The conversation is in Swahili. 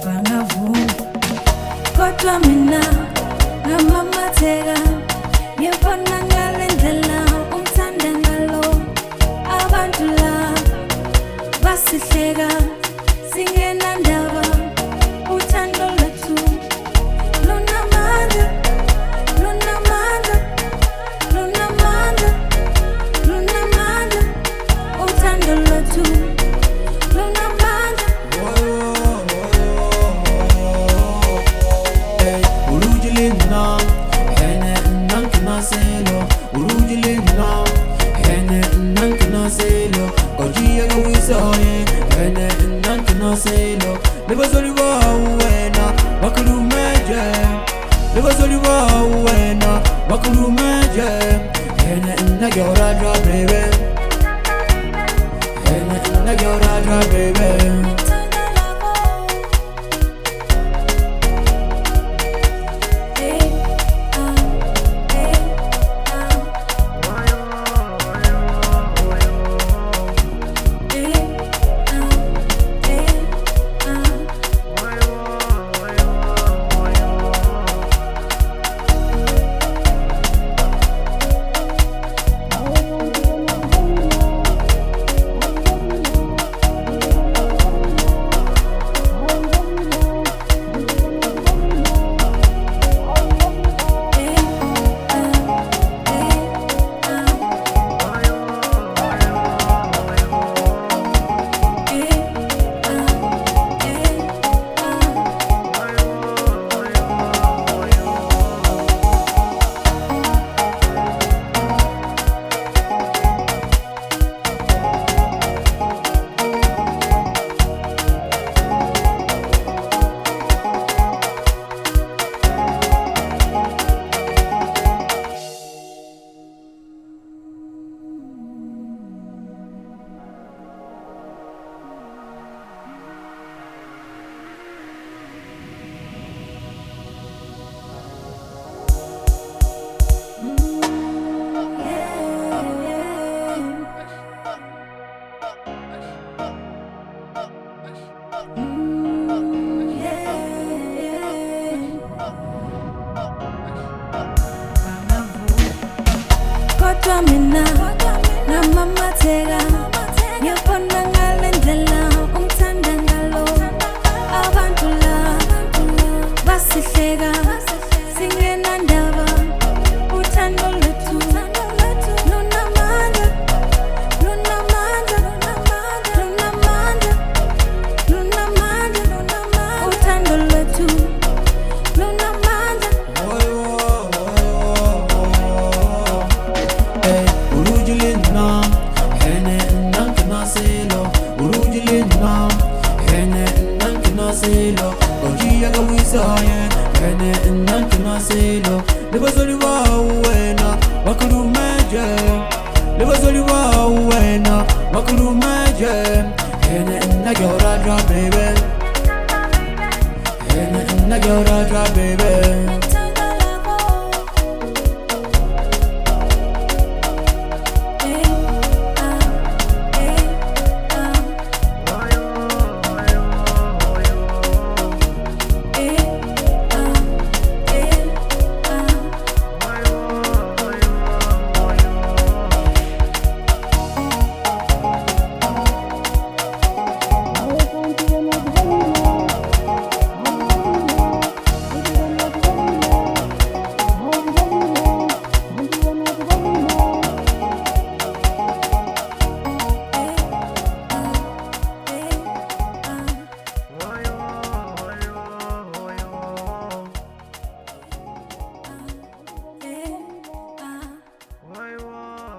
bangavuma kodwa mina ngamamatheka ngibona ngale ndlela umthanda ngalo abantu la basihleka singenandaba uthando lwethu lunamandla lunamandla lunamandla lunamandla uthando lwethu lunamandla urujilina hene nankna selo urujilina hene nankna selo kojiya gawisaye hene nankna selo lebazoli wawena bakulumeje lebazoli wawena bakulumeje hene nagyora dra baby hene nagyora dra baby kodwa mina ngamamatheka ngibona ngale ndlela umthanda ngalo abantu la basihleka singenandaba uthando lwethu lunamandla lunamandla lunamandla lunamandla uthando lwethu lunamandla urujilina hene nankna selo urujilina hene nankna selo kojiya gawisaye hene nankna selo lebazoli wawena bakulumeje lebazoli wawena bakulumeje hene nagyora dra baby hene nagyora dra baby Why